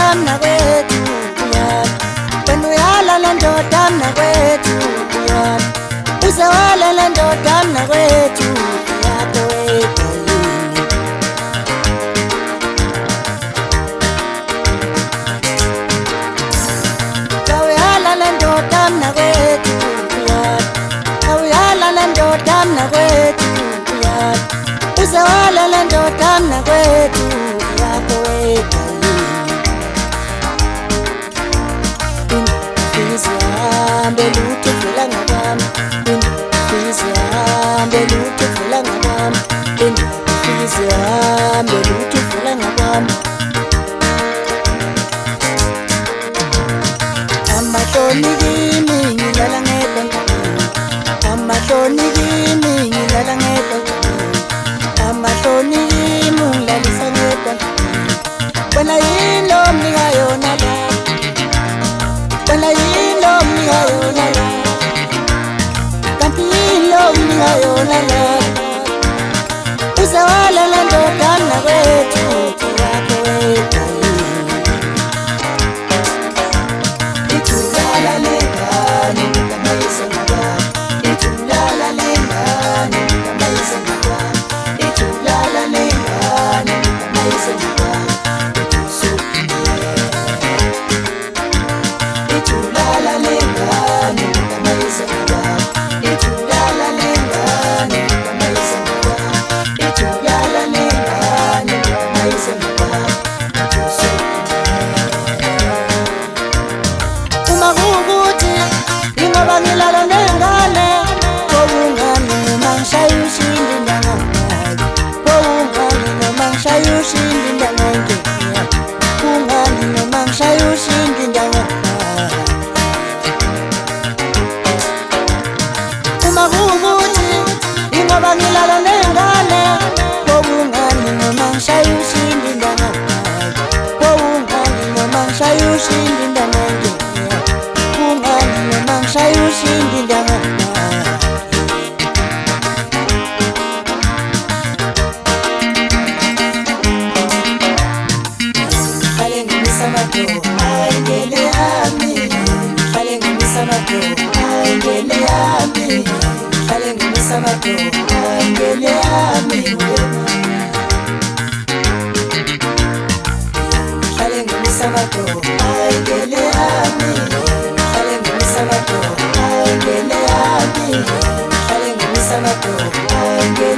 mnakwethu uyaphi, wena uyalala ndoda mnakwethu uyaphi, uzewalala ndoda mnakwethu uyaphi weGalini. Kawuyalala ndoda mnakwethu uyaphi, kawuyalala ndoda mnakwethu uyaphi, uzewalala ndoda mnakwethu uyaphi weGalini. Fizihambe lutho vela ngabami, fizihambe lutho vela ngabami, fizihambe lutho vela ngabami. Amahloni kimi ngilala ngedwa ngedwa, amahloni kimi ngilala ngedwa ngedwa, amahloni kimi ngilalisa ngedwa ngedwa. Wena yini omnika yona la, wena yini omnika yona la, kanti yini omnika yona la, uzewalala ndoda mnakwethu uyaphi weGalini. Ithulala lengane kamayise ngabami, ithulala lengane kamayise ngabami, ithulala lengane kamayise ngabami. Ithulala lengane kamayise ngabami, ithulala lengane kamayise ngabami, ithulala lengane kamayise ngabami. Uma kuwukuthi ingoba ngilala nengane, kowungani noma ngishaya ushindi ndangamazi, kowungani noma ngishaya ushindi ndangangena, kungani noma ngishaya ushindi ndangamazi. Uma kuwukuthi ingoba ngilala nengane, kowungani noma ngishaya ushindi ndangamazi, kowungani noma ngishaya ushindi ndangangena, kungani noma ngishaya ushindi ndangamazi. Ngihlale ngimisa amado ayingene yami, ngihlale ngimisa amado ayingene yami, ngihlale ngimisa amado ayingene yami, ngihlale ngimisa amado ayingene yami, ngihlale ngimisa amado ayingene yami, ngihlale ngimisa amado ayingene